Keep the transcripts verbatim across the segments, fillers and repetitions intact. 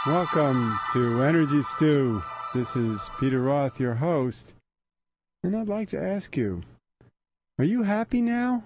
Welcome to Energy Stew. This is Peter Roth, your host, and I'd like to ask you, are you happy now?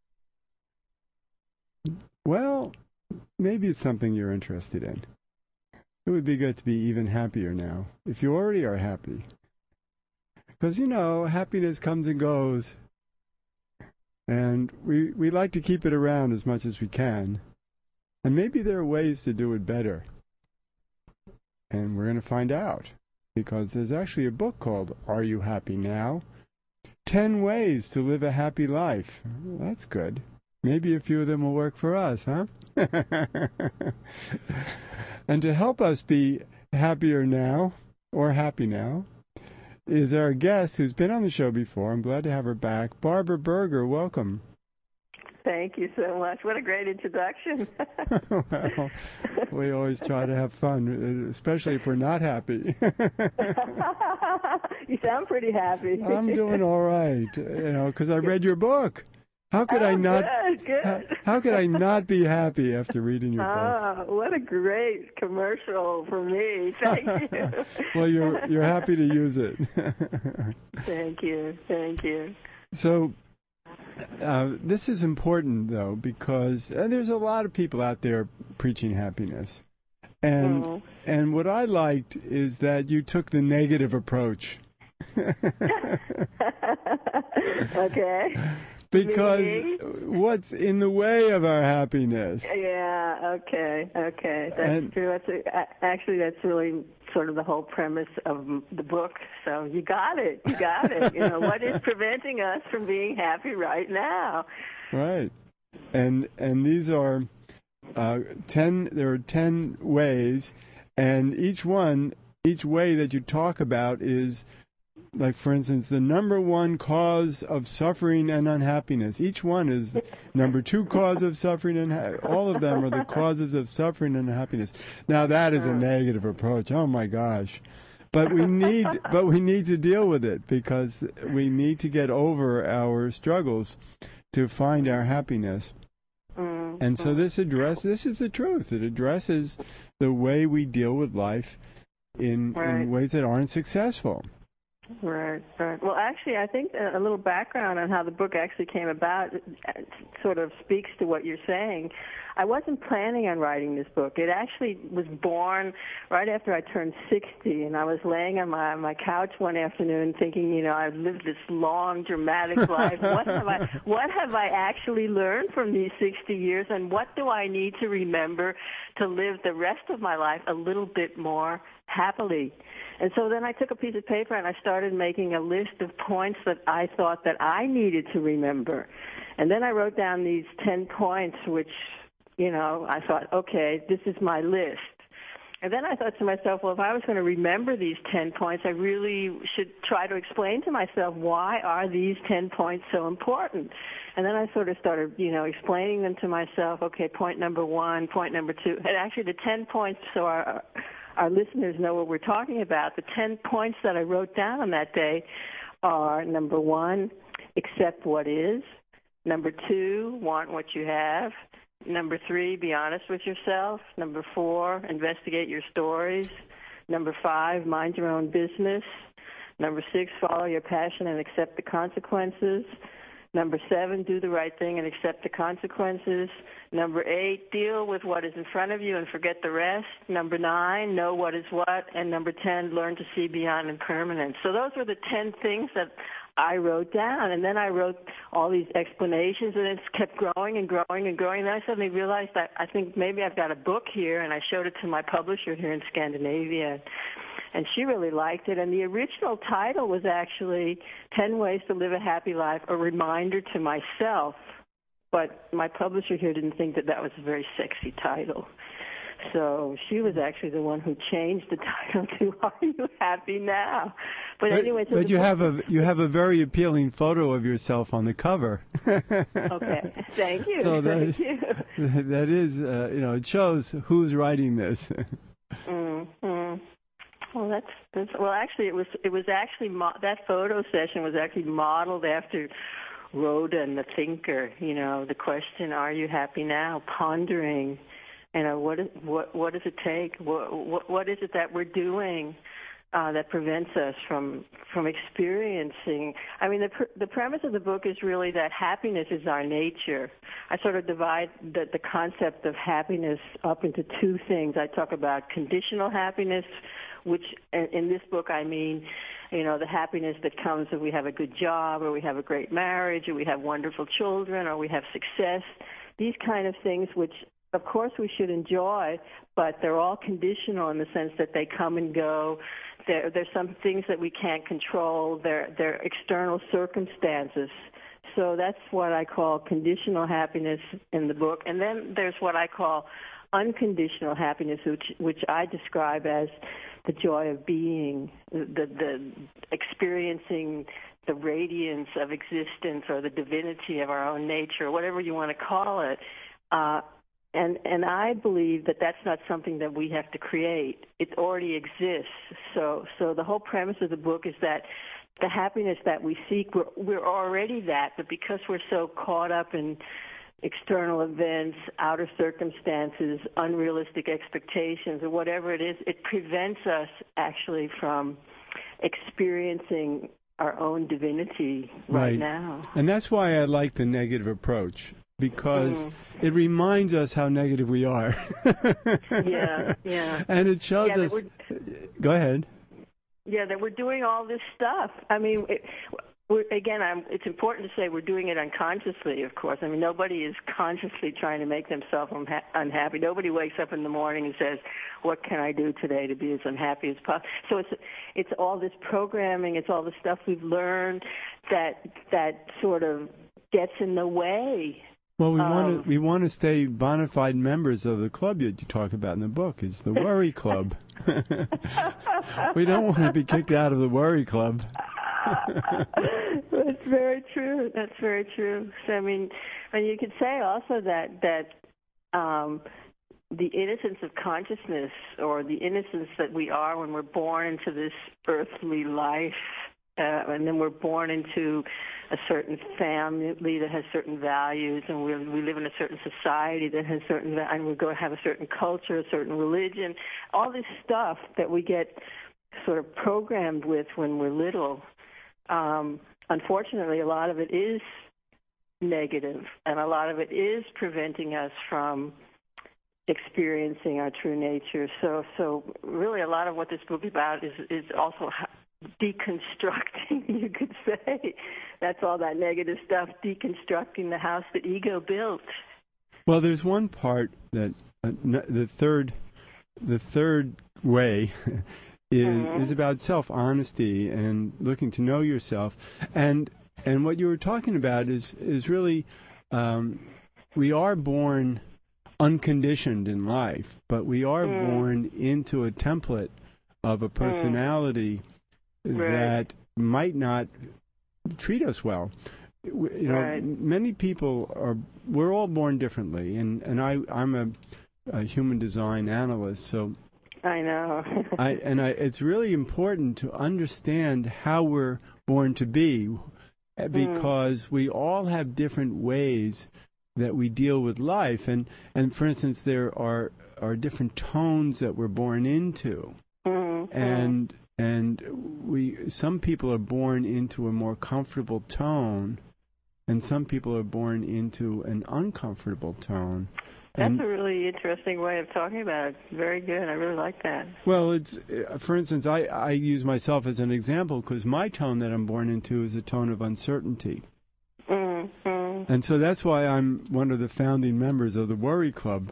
Well, maybe it's something you're interested in. It would be good to be even happier now, if you already are happy. Because, you know, happiness comes and goes, and we, we like to keep it around as much as we can. And maybe there are ways to do it better. And we're going to find out, because there's actually a book called Are You Happy Now? Ten Ways to Live a Happy Life. Well, that's good. Maybe a few of them will work for us, huh? And to help us be happier now, or happy now, is our guest who's been on the show before. I'm glad to have her back. Barbara Berger, welcome. Thank you so much. What a great introduction. Well, we always try to have fun, especially if we're not happy. You sound pretty happy. I'm doing all right, you know, because I read your book. How could oh, I not? Good, good. How, how could I not be happy after reading your book? Oh, what a great commercial for me! Thank you. Well, you're you're happy to use it. Thank you, thank you. So, uh, this is important though, because uh, there's a lot of people out there preaching happiness, and mm. and what I liked is that you took the negative approach. Okay. Because Me? what's in the way of our happiness? Yeah, okay, okay. That's and, true. That's a, actually, that's really sort of the whole premise of the book. So you got it. You got it. You know, what is preventing us from being happy right now? Right. And and these are uh, ten, there are ten ways, and each one, each way that you talk about is, like, for instance, the number one cause of suffering and unhappiness. Each one is number two cause of suffering, and ha- all of them are the causes of suffering and unhappiness. Now, that is a negative approach. Oh my gosh! But we need, but we need to deal with it, because we need to get over our struggles to find our happiness. And so this address, this is the truth. It addresses the way we deal with life in, right. in ways that aren't successful. Right, right. Well, actually, I think a little background on how the book actually came about sort of speaks to what you're saying. I wasn't planning on writing this book. It actually was born right after I turned sixty, and I was laying on my my couch one afternoon thinking, you know, I've lived this long, dramatic life. What have I what have I actually learned from these sixty years, and what do I need to remember to live the rest of my life a little bit more happily? And so then I took a piece of paper and I started making a list of points that I thought that I needed to remember. And then I wrote down these ten points, which, you know, I thought, okay, this is my list. And then I thought to myself, well, if I was going to remember these ten points, I really should try to explain to myself, why are these ten points so important? And then I sort of started, you know, explaining them to myself. Okay, point number one, point number two. And actually the ten points, so our our listeners know what we're talking about. The ten points that I wrote down on that day are, number one, accept what is. Number two, want what you have. Number three, be honest with yourself. Number four, investigate your stories. Number five, mind your own business. Number six, follow your passion and accept the consequences. Number seven, do the right thing and accept the consequences. Number eight, deal with what is in front of you and forget the rest. Number nine, know what is what. And number ten, learn to see beyond impermanence. So those were the ten things that I wrote down. And then I wrote all these explanations, and it kept growing and growing and growing. And then I suddenly realized that I think maybe I've got a book here, and I showed it to my publisher here in Scandinavia. And she really liked it. And the original title was actually ten Ways to Live a Happy Life, a reminder to myself. But my publisher here didn't think that that was a very sexy title. So she was actually the one who changed the title to Are You Happy Now? But, but anyway, so but you have a you have a very appealing photo of yourself on the cover. Okay, thank you. So that, thank you. that is, uh, you know, it shows who's writing this. Mm-hmm. Well, that's, that's well. Actually, it was it was actually mo- that photo session was actually modeled after Rodin, the thinker. You know, the question, "Are you happy now?" Pondering You know, what is, what what does it take? What what, what is it that we're doing uh, that prevents us from from experiencing? I mean, the pr- the premise of the book is really that happiness is our nature. I sort of divide the, the concept of happiness up into two things. I talk about conditional happiness, which in, in this book I mean, you know, the happiness that comes if we have a good job, or we have a great marriage, or we have wonderful children, or we have success. These kind of things, which of course we should enjoy, but they're all conditional in the sense that they come and go. There, there's some things that we can't control. They're, they're external circumstances. So that's what I call conditional happiness in the book. And then there's what I call unconditional happiness, which, which I describe as the joy of being, the, the experiencing the radiance of existence or the divinity of our own nature, whatever you want to call it. Uh, and and I believe that that's not something that we have to create. It already exists. So so the whole premise of the book is that the happiness that we seek, we're, we're already that, but because we're so caught up in external events, outer circumstances, unrealistic expectations, or whatever it is, it prevents us actually from experiencing our own divinity right, right now. And that's why I like the negative approach, because mm. it reminds us how negative we are. yeah, yeah. And it shows yeah, us... Go ahead. Yeah, that we're doing all this stuff. I mean... It, We're, again, I'm, it's important to say we're doing it unconsciously, of course. I mean, nobody is consciously trying to make themselves unha- unhappy. Nobody wakes up in the morning and says, what can I do today to be as unhappy as possible? So it's it's all this programming, it's all the stuff we've learned that that sort of gets in the way. Well, we um, want to we want to stay bona fide members of the club that you talk about in the book. Is the Worry Club. We don't want to be kicked out of the Worry Club. That's very true. That's very true. So I mean, and you could say also that that um, the innocence of consciousness, or the innocence that we are when we're born into this earthly life, uh, and then we're born into a certain family that has certain values, and we we live in a certain society that has certain, and we're going to have a certain culture, a certain religion, all this stuff that we get sort of programmed with when we're little. Um, unfortunately, a lot of it is negative, and a lot of it is preventing us from experiencing our true nature. So, so really, a lot of what this book is about is is also deconstructing. You could say that's all that negative stuff, deconstructing the house that ego built. Well, there's one part that uh, the third, the third way. Is, mm-hmm. is about self-honesty and looking to know yourself. And and what you were talking about is, is really, um, we are born unconditioned in life, but we are mm. born into a template of a personality mm. that right. might not treat us well. You know, right. many people are, we're all born differently, and, and I, I'm a, a human design analyst, so I know. I, and I, it's really important to understand how we're born to be, because mm. we all have different ways that we deal with life. And, and for instance, there are, are different tones that we're born into. Mm. And and we some people are born into a more comfortable tone, and some people are born into an uncomfortable tone. That's and, a really interesting way of talking about it. Very good. I really like that. Well, it's uh, for instance, I, I use myself as an example because my tone that I'm born into is a tone of uncertainty. Mm-hmm. And so that's why I'm one of the founding members of the Worry Club.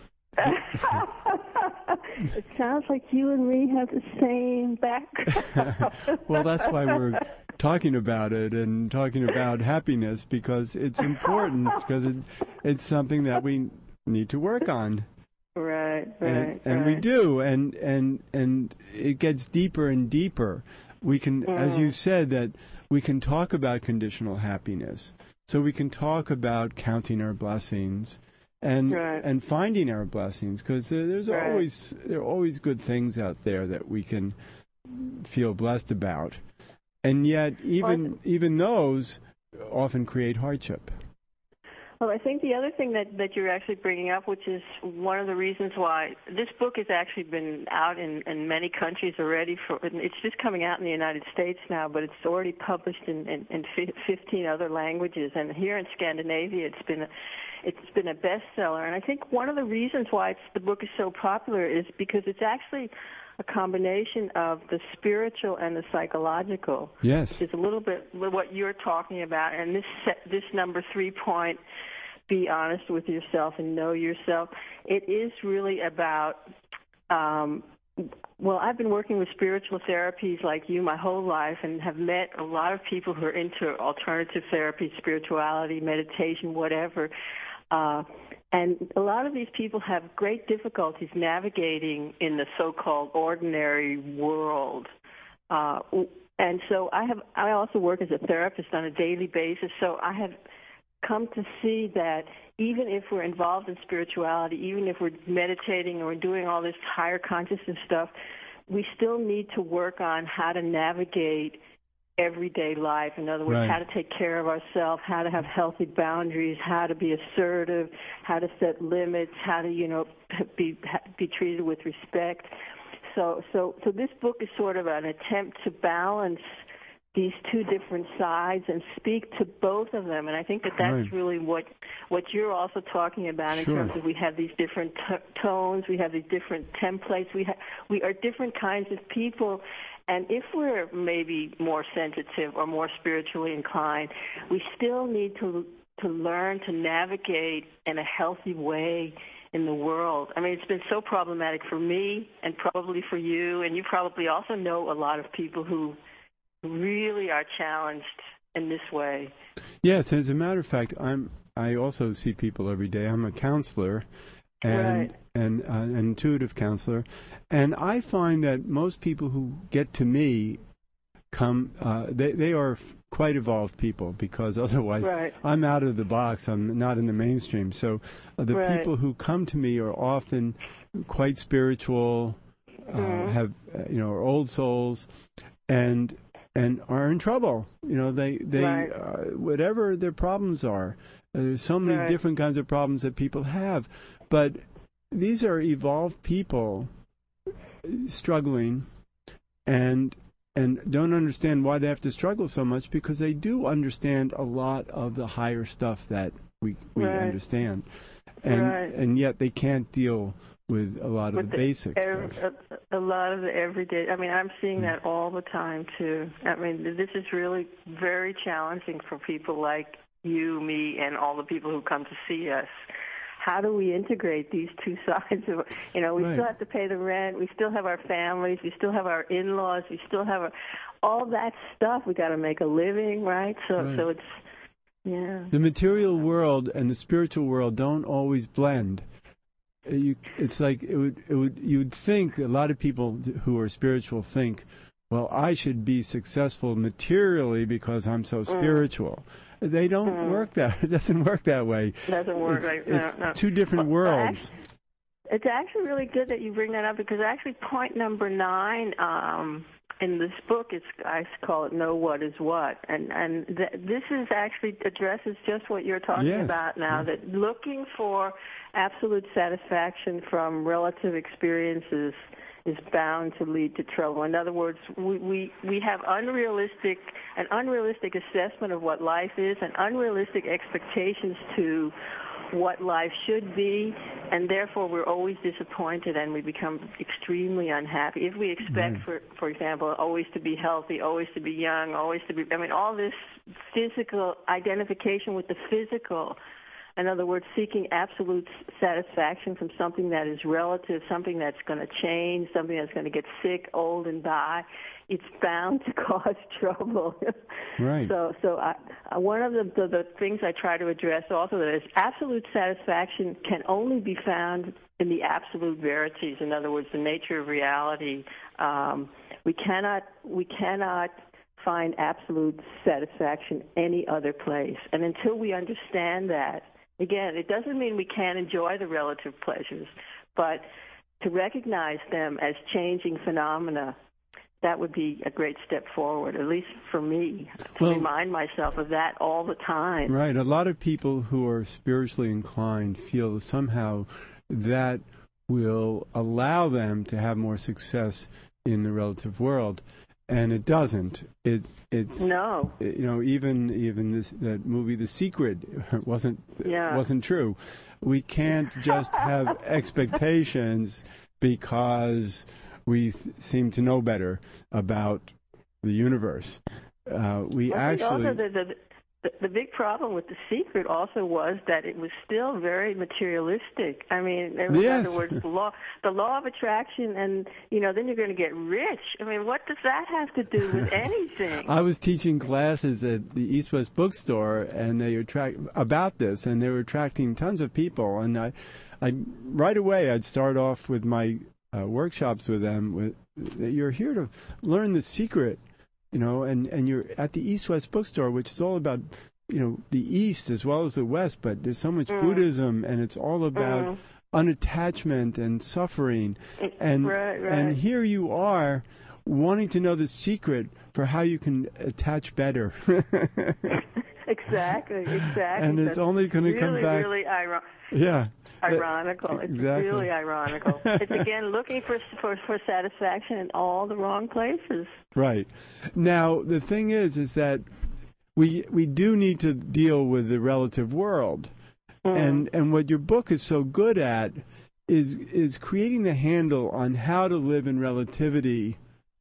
It sounds like you and me have the same background. Well, that's why we're talking about it and talking about happiness, because it's important, because it, it's something that we need to work on. Right, right, and, and right. we do, and and and it gets deeper and deeper. We can, mm. as you said, that we can talk about conditional happiness. So we can talk about counting our blessings and right. and finding our blessings, because there, there's right. always there are always good things out there that we can feel blessed about, and yet even well, even those often create hardship. Well, I think the other thing that, that you're actually bringing up, which is one of the reasons why this book has actually been out in, in many countries already. For it's just coming out in the United States now, but it's already published in, in, in fifteen other languages. And here in Scandinavia, it's been a, it's been a bestseller. And I think one of the reasons why it's, the book is so popular is because it's actually a combination of the spiritual and the psychological. Yes. It's a little bit what you're talking about. And this this number three point, be honest with yourself and know yourself, it is really about, um, well, I've been working with spiritual therapies like you my whole life and have met a lot of people who are into alternative therapy, spirituality, meditation, whatever. Uh, and a lot of these people have great difficulties navigating in the so-called ordinary world. Uh, and so I have, I also work as a therapist on a daily basis, so I have come to see that even if we're involved in spirituality, even if we're meditating or we're doing all this higher consciousness stuff, we still need to work on how to navigate everyday life. In other words, right. how to take care of ourselves, how to have healthy boundaries, how to be assertive, how to set limits, how to, you know, be be treated with respect. So, so, so this book is sort of an attempt to balance these two different sides and speak to both of them. And I think that that's right. really what what you're also talking about in sure. terms of we have these different t- tones, we have these different templates, we ha- we are different kinds of people. And if we're maybe more sensitive or more spiritually inclined, we still need to to learn to navigate in a healthy way in the world. I mean, it's been so problematic for me and probably for you, and you probably also know a lot of people who really are challenged in this way. Yes, as a matter of fact, I'm I also see people every day. I'm a counselor and right. and uh, an intuitive counselor, and I find that most people who get to me come uh, they they are f- quite evolved people, because otherwise right. I'm out of the box. I'm not in the mainstream. So uh, the right. people who come to me are often quite spiritual, uh, mm. have uh, you know are old souls, and and are in trouble. You know, they they right. uh, whatever their problems are. Uh, there's so many right. different kinds of problems that people have, but these are evolved people struggling, and and don't understand why they have to struggle so much, because they do understand a lot of the higher stuff that we we right. understand, and right. and yet they can't deal with a lot of with the, the basic ev- stuff. A, a lot of the everyday. I mean, I'm seeing mm. that all the time too. I mean, this is really very challenging for people like you, me, and all the people who come to see us. How do we integrate these two sides of, you know, we right. still have to pay the rent, we still have our families, we still have our in-laws, we still have our, all that stuff. We got to make a living, right? So, right. so it's, yeah. The material world and the spiritual world don't always blend. You, it's like it would, it would, you'd think a lot of people who are spiritual think, well, I should be successful materially because I'm so spiritual. Mm. They don't mm. work that. It doesn't work that way. It doesn't work it's, like it's no, no. two different well, worlds. Actually, it's actually really good that you bring that up, because actually point number nine um, in this book is, I call it "Know What Is What," and and th- this is actually addresses just what you're talking yes. about now. Yes. That looking for absolute satisfaction from relative experiences is bound to lead to trouble. In other words, we, we, we have unrealistic an unrealistic assessment of what life is, and unrealistic expectations to what life should be, and therefore we're always disappointed and we become extremely unhappy. If we expect, right. for for example, always to be healthy, always to be young, always to be, I mean, all this physical identification with the physical. In other words, seeking absolute satisfaction from something that is relative, something that's going to change, something that's going to get sick, old, and die, it's bound to cause trouble. Right. So, so I, one of the, the, the things I try to address also is absolute satisfaction can only be found in the absolute verities. In other words, the nature of reality. Um, we cannot, we cannot find absolute satisfaction any other place. And until we understand that, again, it doesn't mean we can't enjoy the relative pleasures, but to recognize them as changing phenomena that would be a great step forward, at least for me, to well, remind myself of that all the time. Right. A lot of people who are spiritually inclined feel somehow that will allow them to have more success in the relative world, and it doesn't. It it's no. You know, even even this that movie, The Secret, wasn't yeah. wasn't true. We can't just have expectations because we th- seem to know better about the universe. Uh, we well, actually. Also the, the, the, the big problem with The Secret also was that it was still very materialistic. I mean, in yes. other words, the law, the law of attraction, and you know, then you're going to get rich. I mean, what does that have to do with anything? I was teaching classes at the East West Bookstore, and they attract about this, and they were attracting tons of people. And I, I right away, I'd start off with my Uh, workshops with them. With you're here to learn the secret, you know, and, and you're at the East West Bookstore, which is all about, you know, the East as well as the West. But there's so much mm. Buddhism, and it's all about mm. unattachment and suffering. And right, right. and here you are, wanting to know the secret for how you can attach better. Exactly, exactly. And it's That's only going to really, come back. Really ironic. Yeah. Ironical. It's exactly. really ironical. It's, again, looking for, for for satisfaction in all the wrong places. Right. Now, the thing is, is that we we do need to deal with the relative world. Mm. And and what your book is so good at is is creating the handle on how to live in relativity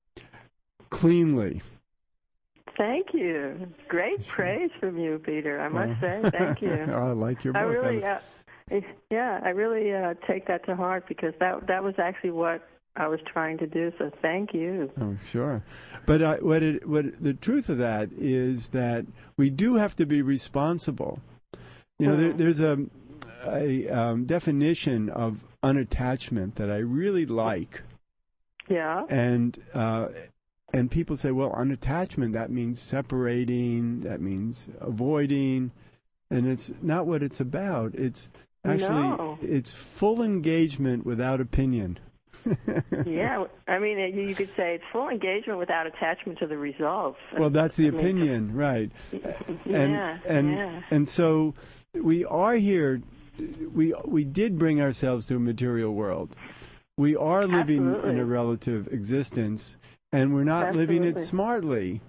cleanly. Thank you. Great praise from you, Peter. I must well, say, thank you. I like your book. I really, uh, yeah, I really uh, take that to heart because that that was actually what I was trying to do. So thank you. Oh, sure. But uh, what it, what the truth of that is that we do have to be responsible. You know, mm. there, there's a a um, definition of unattachment that I really like. Yeah. And. Uh, And people say, well, unattachment, that means separating, that means avoiding, and it's not what it's about. It's actually, no. it's full engagement without opinion. Yeah, I mean, you could say it's full engagement without attachment to the results. Well, that's the I mean, opinion, right. And, yeah, and, yeah. And so we are here, we we did bring ourselves to a material world. We are living Absolutely. in a relative existence. And we're not Absolutely. living it smartly.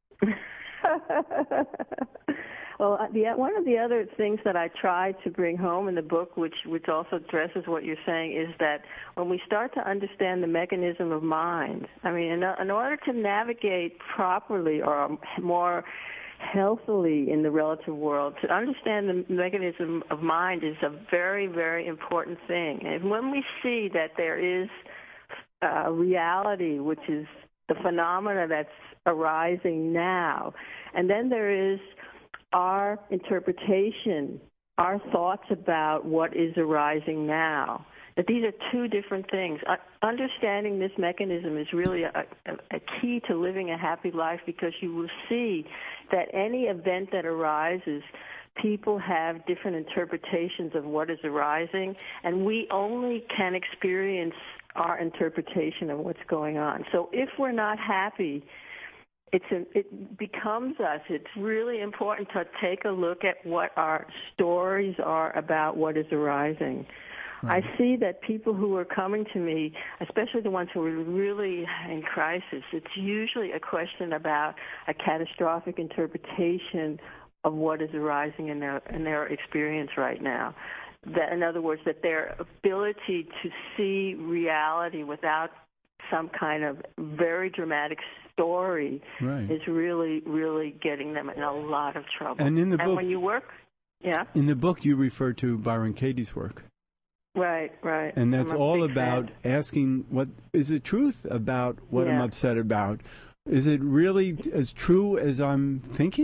Well, the, one of the other things that I try to bring home in the book, which, which also addresses what you're saying, is that when we start to understand the mechanism of mind, I mean, in, in order to navigate properly or more healthily in the relative world, to understand the mechanism of mind is a very, very important thing. And when we see that there is uh, reality, which is the phenomena that's arising now, and then there is our interpretation, our thoughts about what is arising now. That these are two different things. Uh, understanding this mechanism is really a, a, a key to living a happy life because you will see that any event that arises, people have different interpretations of what is arising, and we only can experience our interpretation of what's going on. So if we're not happy, it's a, it becomes us. It's really important to take a look at what our stories are about what is arising. Right. I see that people who are coming to me, especially the ones who are really in crisis, it's usually a question about a catastrophic interpretation of what is arising in their in their experience right now. That, in other words, that their ability to see reality without some kind of very dramatic story right. is really, really getting them in a lot of trouble. And in the and book, when you work, yeah, in the book, you refer to Byron Katie's work. Right, right. And that's all about fan. asking what is the truth about what yeah. I'm upset about. Is it really as true as I'm thinking?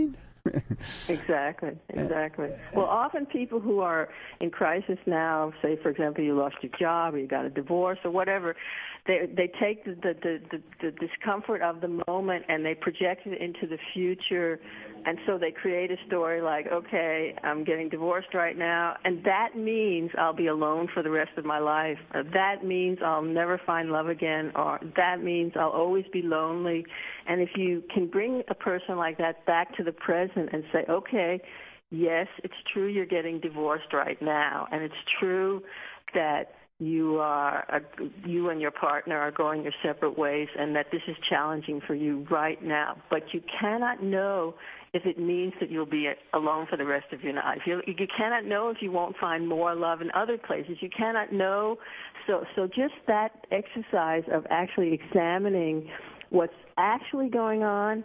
Exactly, exactly. Well, often people who are in crisis now, say, for example, you lost your job or you got a divorce or whatever, they they take the the, the, the, the discomfort of the moment and they project it into the future, and so they create a story like, okay, I'm getting divorced right now, and that means I'll be alone for the rest of my life. Or that means I'll never find love again, or that means I'll always be lonely. And if you can bring a person like that back to the present and say, okay, yes, it's true you're getting divorced right now, and it's true that you are uh, you and your partner are going your separate ways, and that this is challenging for you right now. But you cannot know if it means that you'll be alone for the rest of your life. You, you cannot know if you won't find more love in other places. You cannot know. So, so just that exercise of actually examining what's actually going on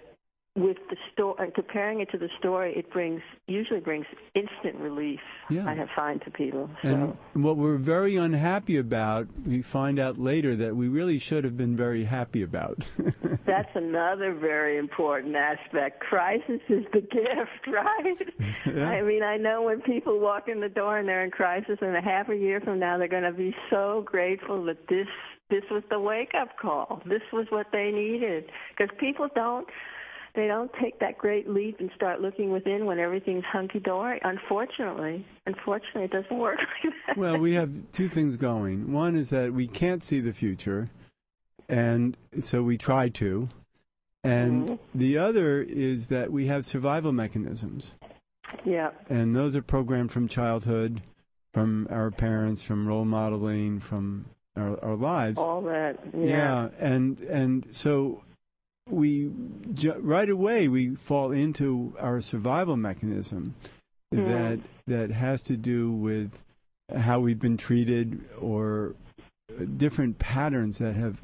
with the story and comparing it to the story, it brings usually brings instant relief. Yeah. I have found to people. So. And what we're very unhappy about, we find out later that we really should have been very happy about. That's another very important aspect. Crisis is the gift, right? Yeah. I mean, I know when people walk in the door and they're in crisis, and a half a year from now they're going to be so grateful that this this was the wake-up call. This was what they needed. Because people don't. They don't take that great leap and start looking within when everything's hunky-dory. Unfortunately, unfortunately, it doesn't work like that. Well, we have two things going. One is that we can't see the future, and so we try to. And Mm-hmm. the other is that we have survival mechanisms. Yeah. And those are programmed from childhood, from our parents, from role modeling, from our, our lives. All that. Yeah. Yeah, and and so we ju- right away we fall into our survival mechanism Mm. that that has to do with how we've been treated, or different patterns that have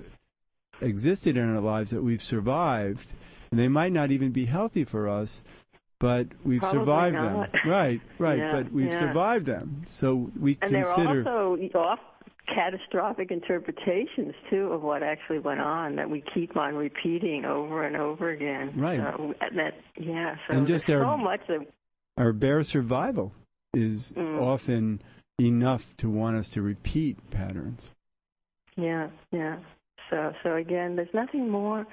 existed in our lives that we've survived, and they might not even be healthy for us, but we've Probably survived not. them. Right, right, Yeah, but we've yeah. survived them. So we And consider. there are also off catastrophic interpretations too of what actually went on that we keep on repeating over and over again. Right. So that yeah. So And just there's our- so much that Our bare survival is Mm. often enough to want us to repeat patterns. yeah, yeah. So so again, there's nothing more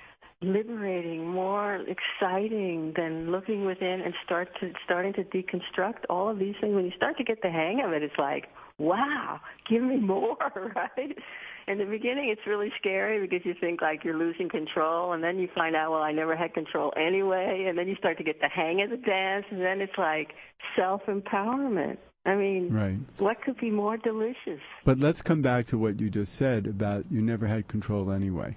liberating, more exciting than looking within and start to starting to deconstruct all of these things. When you start to get the hang of it, it's like, wow, give me more, right? In the beginning, it's really scary because you think like you're losing control, and then you find out, well, I never had control anyway, and then you start to get the hang of the dance, and then it's like self-empowerment. I mean, Right. what could be more delicious? But let's come back to what you just said about you never had control anyway.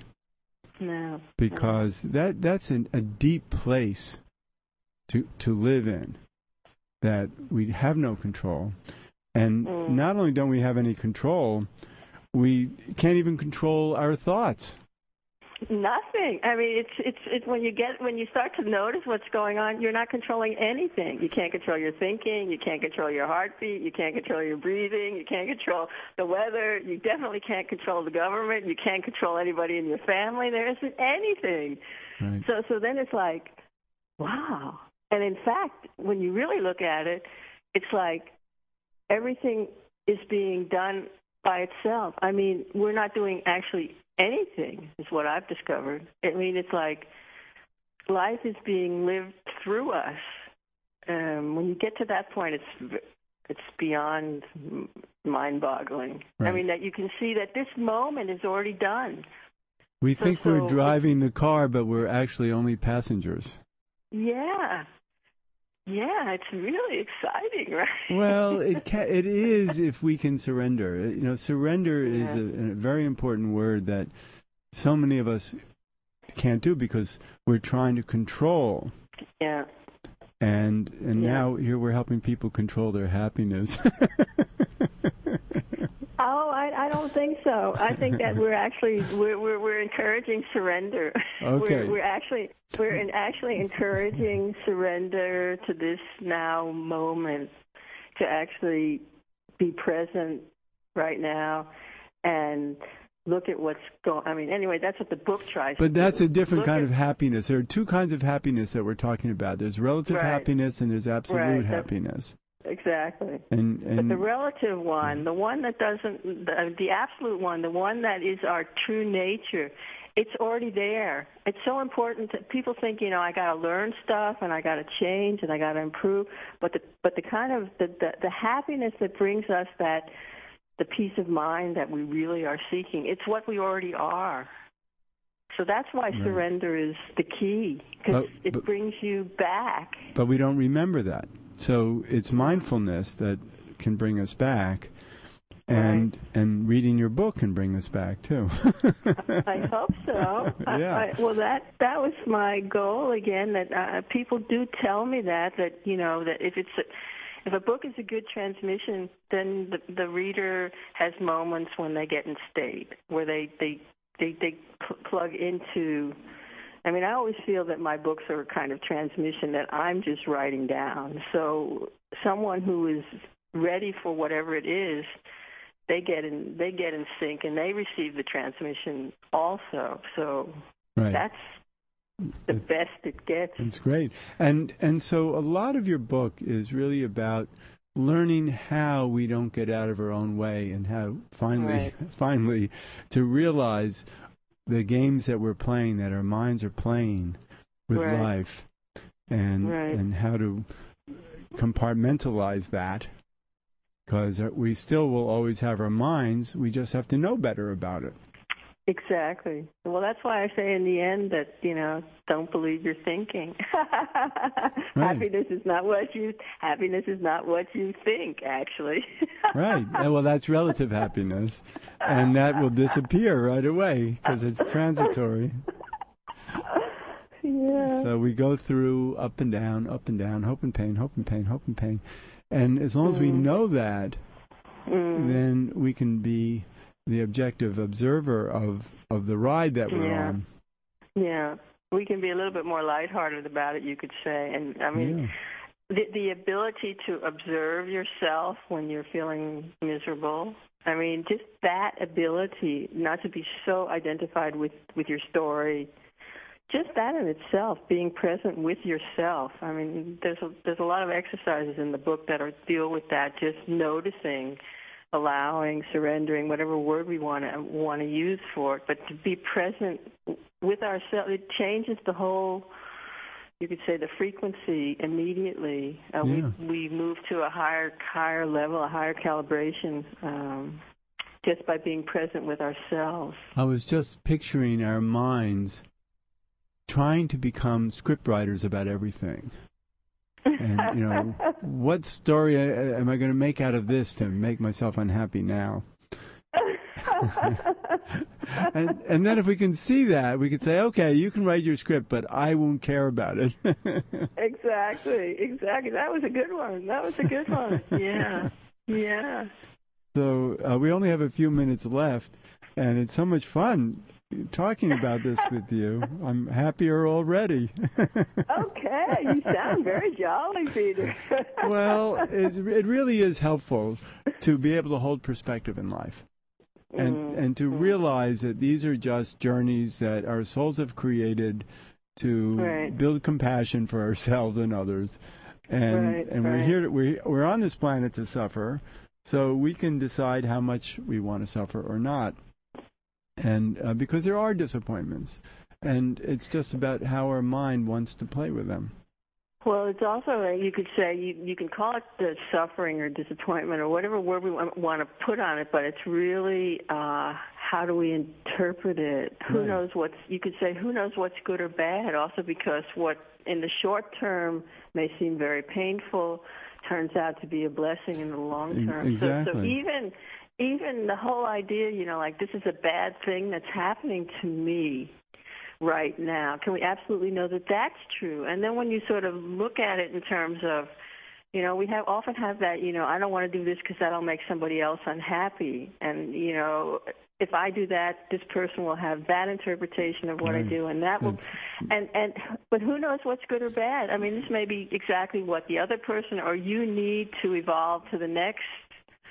No. Because that that's an, a deep place to to live in, that we have no control. And Mm. not only don't we have any control, we can't even control our thoughts. Nothing. I mean, it's it's it's when you get when you start to notice what's going on, you're not controlling anything. You can't control your thinking. You can't control your heartbeat. You can't control your breathing. You can't control the weather. You definitely can't control the government. You can't control anybody in your family. There isn't anything. Right. So so then it's like, wow. And in fact, when you really look at it, it's like everything is being done by itself. I mean, we're not doing actually anything, is what I've discovered. I mean, it's like life is being lived through us. Um, when you get to that point, it's it's beyond mind-boggling. Right. I mean, that you can see that this moment is already done. We So- think so we're driving the car, but we're actually only passengers. Yeah. Yeah, it's really exciting, right? Well, it ca- it is if we can surrender. You know, surrender is Yeah. a, a very important word that so many of us can't do because we're trying to control. Yeah. And and Yeah. now here we're helping people control their happiness. Oh, I, I don't think so. I think that we're actually we're we're, we're encouraging surrender. Okay. We're, we're actually we're in actually encouraging surrender to this now moment, to actually be present right now, and look at what's going. I mean, anyway, that's what the book tries. But to that's do. a different Look kind at, of happiness. There are two kinds of happiness that we're talking about. There's relative right. happiness and there's absolute right. happiness. Exactly. And, and but the relative one, the one that doesn't, the, the absolute one, the one that is our true nature, it's already there. It's so important that people think, you know, I got to learn stuff and I got to change and I got to improve. But the but the kind of the, the the happiness that brings us that the peace of mind that we really are seeking, it's what we already are. So that's why right. surrender is the key, because it but, brings you back. But we don't remember that. So it's mindfulness that can bring us back. And right. and reading your book can bring us back too. I hope so. Yeah. I, I, well, that that was my goal again. That uh, people do tell me that that you know that if it's a, if a book is a good transmission, then the, the reader has moments when they get in state where they they they, they pl- plug into. I mean, I always feel that my books are a kind of transmission that I'm just writing down. So someone who is ready for whatever it is, they get in they get in sync and they receive the transmission also. So right. that's the it, best it gets. It's great. And and so a lot of your book is really about learning how we don't get out of our own way and how finally right. finally to realize the games that we're playing, that our minds are playing with right. life, and right. and how to compartmentalize that. Because we still will always have our minds. We just have to know better about it. Exactly. Well, that's why I say in the end that, you know, don't believe your thinking. Right. Happiness is not what you happiness is not what you think, actually. Right. Well, that's relative happiness, and that will disappear right away because it's transitory. Yeah. So we go through up and down, up and down, hope and pain, hope and pain, hope and pain. And as long as mm. we know that, mm. then we can be the objective observer of, of the ride that we're yeah. on. Yeah. We can be a little bit more lighthearted about it, you could say. And, I mean, yeah. the, the ability to observe yourself when you're feeling miserable, I mean, just that ability not to be so identified with, with your story, just that in itself, being present with yourself. I mean, there's a, there's a lot of exercises in the book that are, deal with that, just noticing, allowing, surrendering, whatever word we want to want to use for it. But to be present with ourselves, it changes the whole, you could say, the frequency immediately. Uh, yeah. we, we move to a higher higher level, a higher calibration, um, just by being present with ourselves. I was just picturing our minds trying to become scriptwriters about everything. And, you know, what story am I going to make out of this to make myself unhappy now? and, and then if we can see that, we could say, okay, you can write your script, but I won't care about it. Exactly, exactly. That was a good one. That was a good one. Yeah, yeah. So uh, we only have a few minutes left, and it's so much fun talking about this with you. I'm happier already. Okay, you sound very jolly, Peter. Well, it, it really is helpful to be able to hold perspective in life and, mm. and to realize that these are just journeys that our souls have created to right. build compassion for ourselves and others. And right, and right. we're here to, we we're on this planet to suffer, so we can decide how much we want to suffer or not. And uh, because there are disappointments, and it's just about how our mind wants to play with them. Well, it's also, uh, you could say, you, you can call it the suffering or disappointment or whatever word we want, want to put on it, but it's really uh, how do we interpret it? Who right. knows what's, you could say, who knows what's good or bad, also because what in the short term may seem very painful turns out to be a blessing in the long term. Exactly. So, so even... Even the whole idea, you know, like this is a bad thing that's happening to me right now. Can we absolutely know that that's true? And then when you sort of look at it in terms of, you know, we have often have that, you know, I don't want to do this because that'll make somebody else unhappy. And, you know, if I do that, this person will have that interpretation of what right. I do, and that will, and, and, but who knows what's good or bad? I mean, this may be exactly what the other person or you need to evolve to the next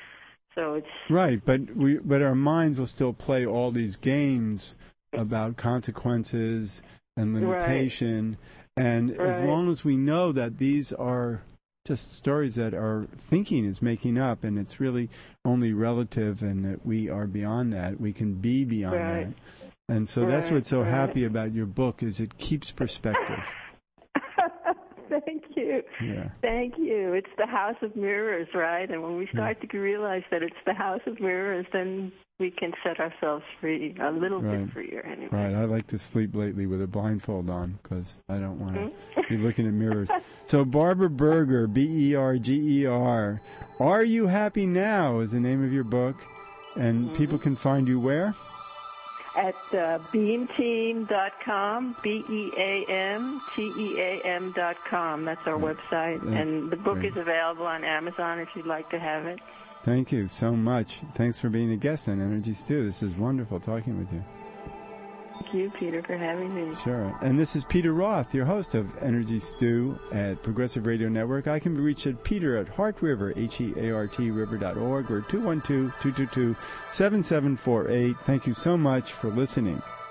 So it's right, but we but our minds will still play all these games about consequences and limitation, right. and right. as long as we know that these are just stories that our thinking is making up, and it's really only relative, and that we are beyond that, we can be beyond right. that. And so right. that's what's so right. happy about your book, is it keeps perspective. Thank you. Yeah. Thank you. It's the house of mirrors, right? And when we start yeah. to realize that it's the house of mirrors, then we can set ourselves free, a little right. bit freer anyway. Right. I like to sleep lately with a blindfold on because I don't want to mm-hmm. be looking at mirrors. So Barbara Berger, B E R G E R, Are You Happy Now is the name of your book. And mm-hmm. people can find you where? At uh, beam team dot com, B E A M T E A M dot com. That's our right. website. That's and the book great. Is available on Amazon if you'd like to have it. Thank you so much. Thanks for being a guest on Energy Stew. This is wonderful talking with you. Thank you, Peter, for having me. Sure. And this is Peter Roth, your host of Energy Stew at Progressive Radio Network. I can be reached at Peter at Heart River, H E A R T river dot org, or two one two, two two two, seven seven four eight. Thank you so much for listening.